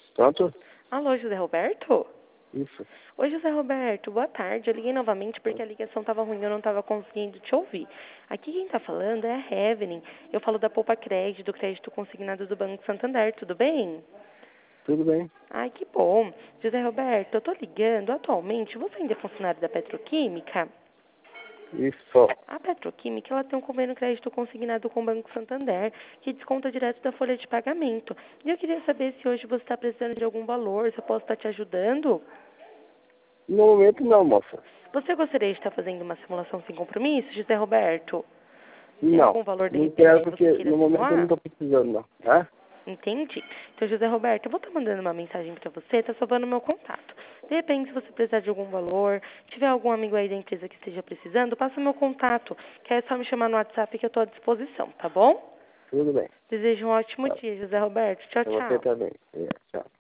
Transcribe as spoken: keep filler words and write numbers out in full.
Pronto? Alô, José Roberto? Isso. Oi, José Roberto, boa tarde. Eu liguei novamente porque a ligação estava ruim e eu não estava conseguindo te ouvir. Aqui quem está falando é a Evelyn. Eu falo da Poupa Crédito, do crédito consignado do Banco Santander, tudo bem? Tudo bem? Ai, que bom. José Roberto, eu estou ligando atualmente. Você ainda é funcionário da Petroquímica? Isso. A Petroquímica ela tem um convênio crédito consignado com o Banco Santander, que desconta direto da folha de pagamento. E eu queria saber se hoje você está precisando de algum valor, se eu posso estar te ajudando. No momento não, moça. Você gostaria de estar fazendo uma simulação sem compromisso, José Roberto? Tem Não. algum valor de Não repente quero que porque você queira no momento eu não simular? estou precisando, não. Tá? Entendi. Então, José Roberto, eu vou estar mandando uma mensagem para você, está salvando meu contato. De repente, se você precisar de algum valor, tiver algum amigo aí da empresa que esteja precisando, passa meu contato, que é só me chamar no WhatsApp que eu estou à disposição, tá bom? Tudo bem. Desejo um ótimo Tá. dia, José Roberto. Tchau, Pra você tchau. também. É, tchau.